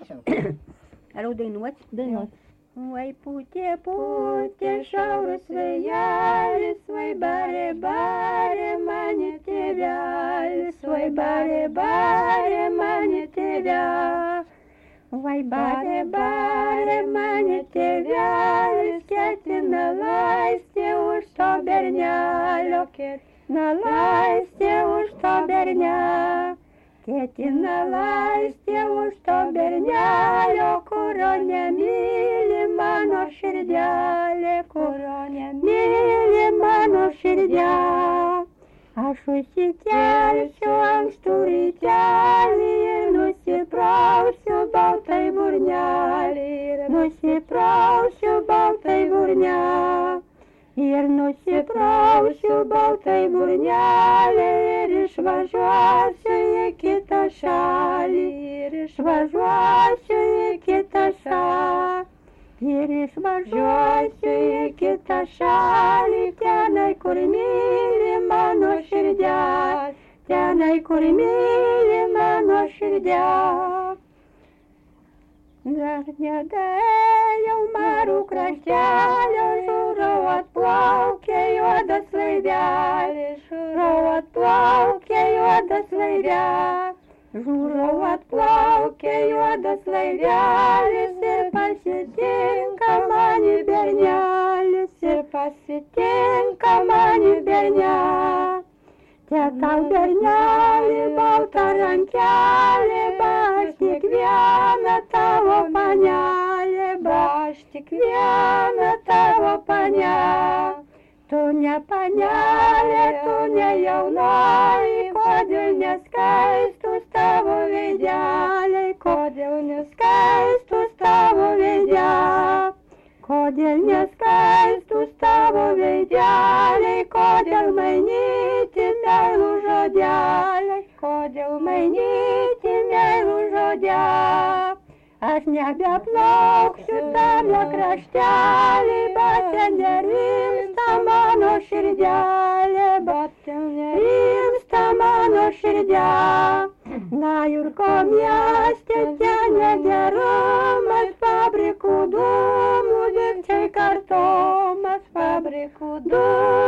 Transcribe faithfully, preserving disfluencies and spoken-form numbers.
Ar dainuot? Dainuot. Vai pūtė, pūtė, šiaurės vėjelis, vai barė, barė, mane tėvelis, vai barė, barė, mane tėvelis. Vai barė, barė, mane tėvelis, ketina laistė už to bernelio, ketina laistė už to bernelio, ketina laistė už to bernelio, kurio nemyli mano širdelė, kurio nemyli mano širdelė. Aš užsikelsiu ankstų rytelį ir nusiprausiu baltai burnelį, ir nusiprausiu baltai burnelį, ir nusiprausiu baltai burnelį ir išvažiuosiu į kitą šalį, ir išvažiuosiu į kitą šalį, ir išvažiuosiu į kitą šalį, tenai, kur myli mano širdelė, tenai, kur myli mano širdelė. Dar nedaėjau marų kraštelio, žūrau atplaukė juodas laivelis, žūrau atplaukė juodas laivelis, žūrau atplaukė juodas laivelis ir pasitinka mani bernelis, ir pasitinka mani bernelis. Te tau bernelį baltą rankelį, ba aš tik vieną tavo panelį, ba aš tik vieną tavo panelį. Tu ne panelė, tu ne jaunoji, kodėl neskaistus tavo veideliai, kodėl neskaistus tavo veideliai, kodėl neskaistus tavo veideliai, kodėl mainyti meilų žodeliai, kodėl mainyti meilų žodeliai. Aš nebeplauksiu tame kraštelį, bet ten nerimsta mano širdelė, bet ten nerimsta mano širdelė. Na Jurko mieste ten negerumas, fabrikų dūmų, dikčiai kartomas, fabrikų dūmų.